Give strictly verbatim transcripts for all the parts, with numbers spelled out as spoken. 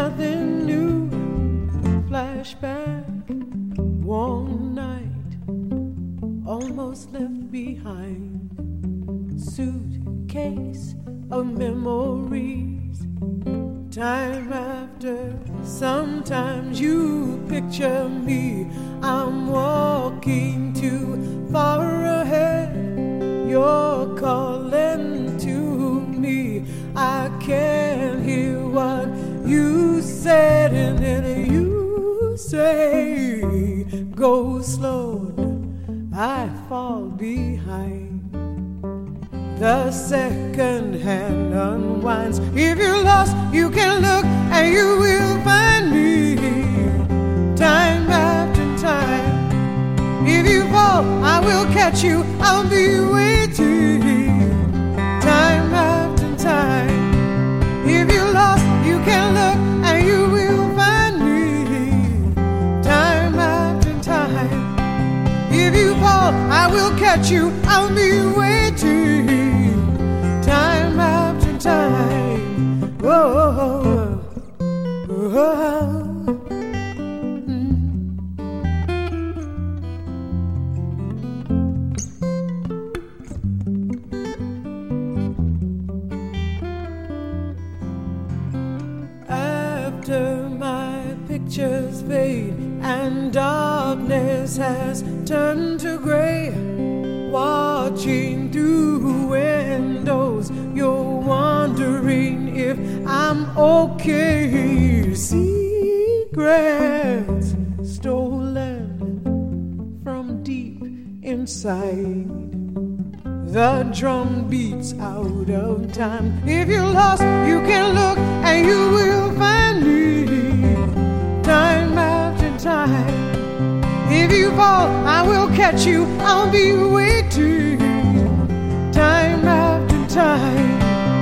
nothing new. Flashback, one night, almost left behind. Suitcase of memories. Time after, sometimes you picture me. I'm walking too far ahead. You're calling to me. I can't hear what you said, and then you say, go slow, I fall behind. The second hand unwinds. If you're lost, you can look and you will find me. Time after time. If you fall, I will catch you. I'll be waiting. Time after time. If you're lost, you can look and you will find me. Time after time. If you fall, I will catch you. I'll be waiting. Time after time. Oh, oh, oh, oh. After my pictures fade and darkness has turned to gray, watching through windows, you're wondering if I'm okay. Secrets stolen from deep inside. The drum beats out of time. If you're lost, you can look and you will find me. Time after time. If you fall, I will catch you. I'll be waiting. Time after time.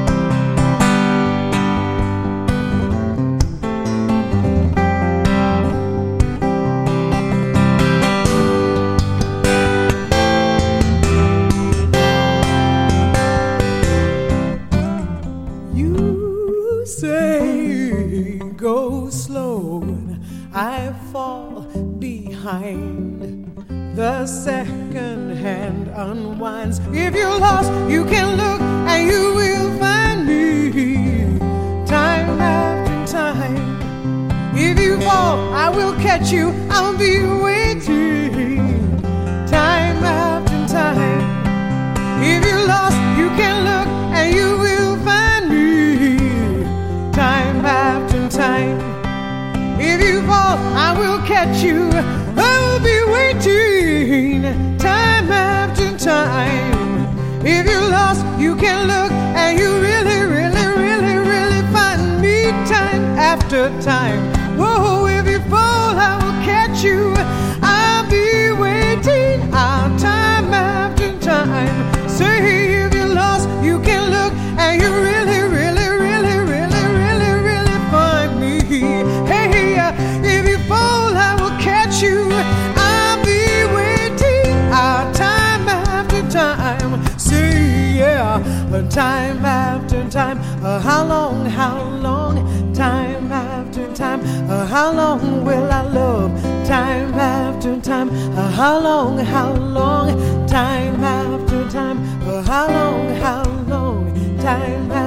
You say go slow, I fall behind. The second hand unwinds. If you're lost, you can look and you will find me. Time after time. If you fall, I will catch you. I'll be waiting. Time after time. If you're lost, you can look and you will find me. Time after time. If you fall, I will catch you. I'll be waiting. Time after time. If you're lost, you can look and you really, really, really, really find me. Time after time. Whoa, if you fall, I will catch you. I'll be waiting. I'll time after time. Say if you're lost, you can look and you really, really, really, really, really, really find me. Hey, if you fall, I will catch you. I'll be waiting. I'll time after time. See, yeah, time after time. Uh, how long, how long? Time after time. Uh, how long will I love? Time after time. Uh, how long, how long? Time after time. Uh, how long, how long? Time after time.